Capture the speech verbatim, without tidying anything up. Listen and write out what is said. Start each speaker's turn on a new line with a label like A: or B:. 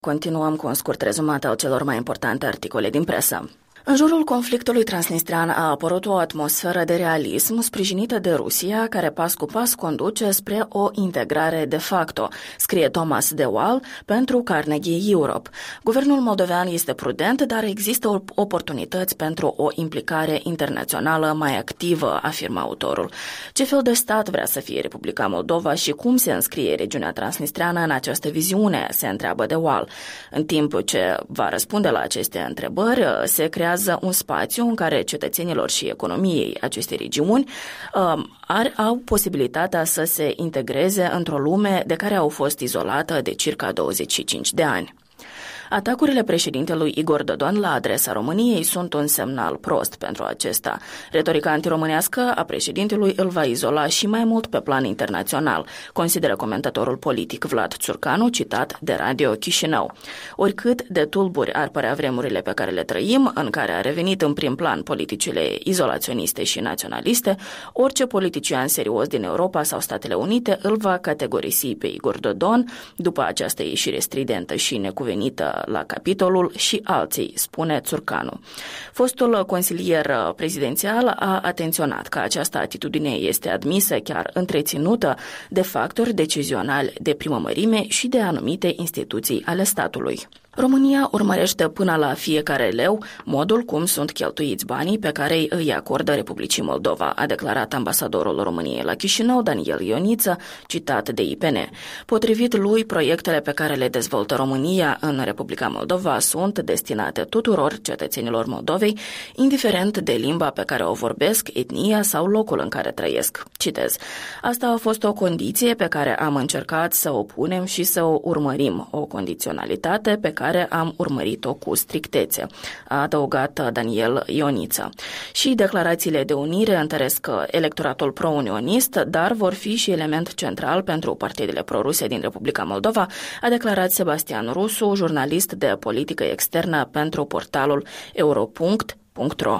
A: Continuăm cu un scurt rezumat al celor mai importante articole din presă. În jurul conflictului transnistrian a apărut o atmosferă de realism sprijinită de Rusia, care pas cu pas conduce spre o integrare de facto, scrie Thomas de Waal pentru Carnegie Europe. Guvernul moldovean este prudent, dar există oportunități pentru o implicare internațională mai activă, afirmă autorul. Ce fel de stat vrea să fie Republica Moldova și cum se înscrie regiunea transnistreană în această viziune, se întreabă de Waal. În timp ce va răspunde la aceste întrebări, se creează un spațiu în care cetățenilor și economiei acestei regiuni uh, ar, au posibilitatea să se integreze într-o lume de care au fost izolată de circa douăzeci și cinci de ani. Atacurile președintelui Igor Dodon la adresa României sunt un semnal prost pentru acesta. Retorica antiromânească a președintelui îl va izola și mai mult pe plan internațional, consideră comentatorul politic Vlad Țurcanu, citat de Radio Chișinău. Oricât de tulburi ar părea vremurile pe care le trăim, în care a revenit în prim plan politicile izolaționiste și naționaliste, orice politician serios din Europa sau Statele Unite îl va categorisi pe Igor Dodon, după această ieșire stridentă și necuvenită la capitolul și alții, spune Țurcanu. Fostul consilier prezidențial a atenționat că această atitudine este admisă, chiar întreținută, de factori decizionali de primă mărime și de anumite instituții ale statului. România urmărește până la fiecare leu modul cum sunt cheltuiți banii pe care îi acordă Republicii Moldova, a declarat ambasadorul României la Chișinău, Daniel Ioniță, citat de I P N. Potrivit lui, proiectele pe care le dezvoltă România în Republica Moldova sunt destinate tuturor cetățenilor Moldovei, indiferent de limba pe care o vorbesc, etnia sau locul în care trăiesc. Citez. Asta a fost o condiție pe care am încercat să o punem și să o urmărim, o condiționalitate pe care care am urmărit-o cu strictețe, a adăugat Daniel Ioniță. Și declarațiile de unire întăresc electoratul pro-unionist, dar vor fi și element central pentru partidele proruse din Republica Moldova, a declarat Sebastian Rusu, jurnalist de politică externă pentru portalul euro punct ro.